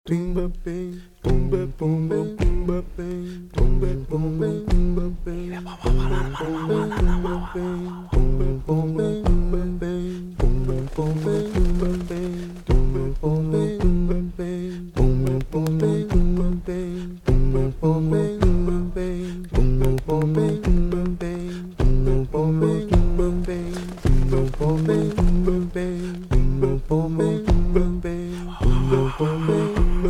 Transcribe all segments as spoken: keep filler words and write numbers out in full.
Tumba bem, tumba tumba tumba bem, tumba tumba tumba bem, tumba tumba bem, tumba tumba tumba bem, tumba tumba tumba bem, tumba tumba tumba bem, tumba tumba tumba bem, tumba tumba tumba bem, tumba tumba tumba bem, tumba tumba tumba bem, tumba tumba tumba bem, tumba tumba tumba bem, tumba tumba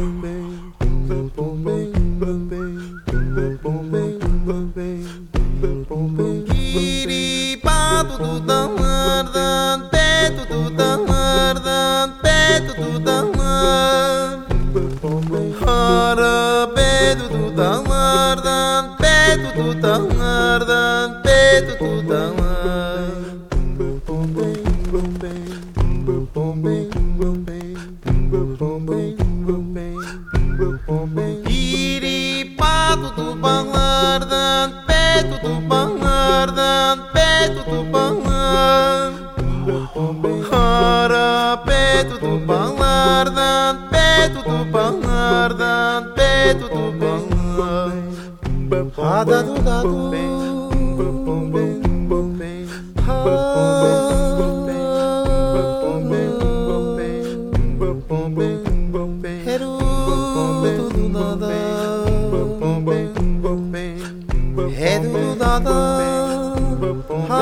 Kiripado do danardan, peto do danardan, peto do danardan. Hara peto do danardan, peto do danardan, peto do danardan. Kiripado do banlardan, peto do banlardan, peto do banlardan. Hara peto do banlardan, peto do banlardan, peto do banlardan. Ada do dado, é do nada, ha,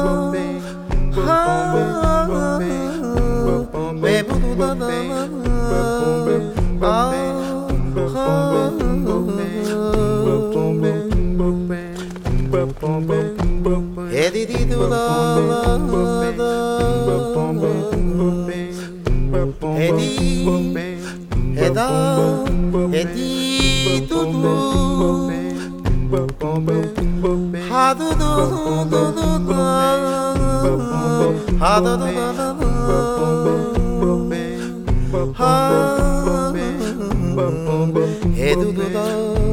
ha, bebo do nada, ah, é de di do nada, é de, é da, é de tudo. Ha do do do do do, ha do do do do, ha, é do do do.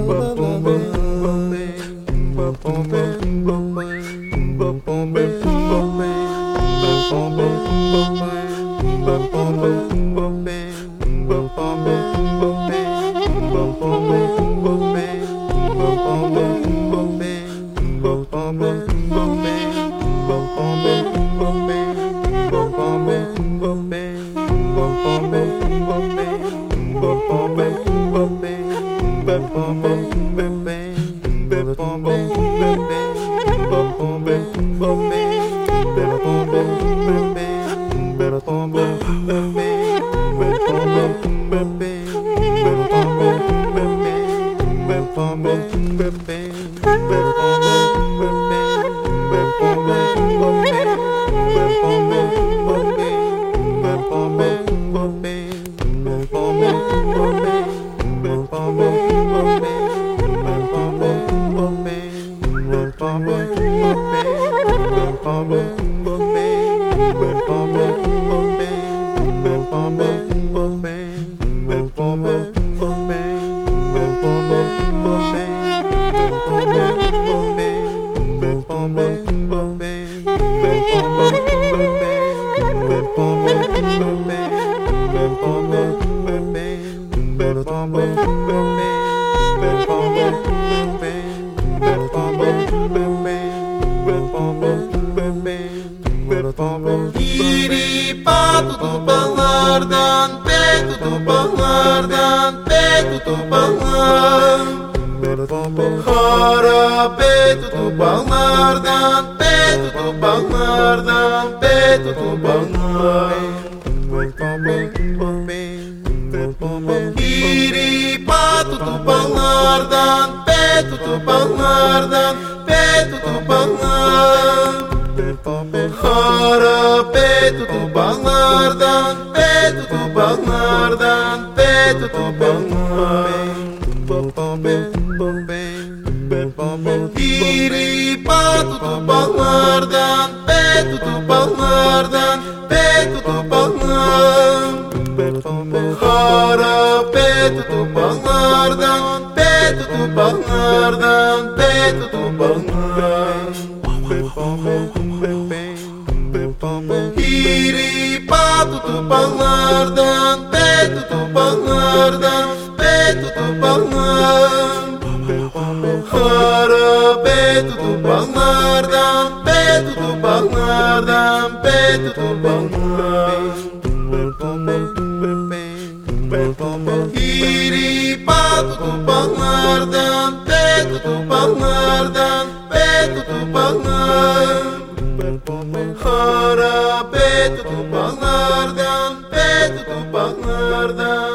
Kiripado do banlardan, peto do banlardan, peto do banlardan. Hara peto do banlardan, peto do banlardan, peto do banlardan. Kiripado do banlardan, peto do banlardan, peto do banlardan. Hara peto do banlardan, peto do banlardan, peto do banlardan. Kiripado do banlardan, peto do banlardan, peto do banlardan. Hara peto do banlardan, peto do banlardan, peto do banlardan. Kiripado do banlardan, peto do banlardan. tupaklardan, be tupaklar. Harabe tupaklardan, be tupaklardan, be tupaklar. Hiri patu tupaklardan, be tupaklardan, be tupaklar. Harabe tupaklardan, be tupaklardan.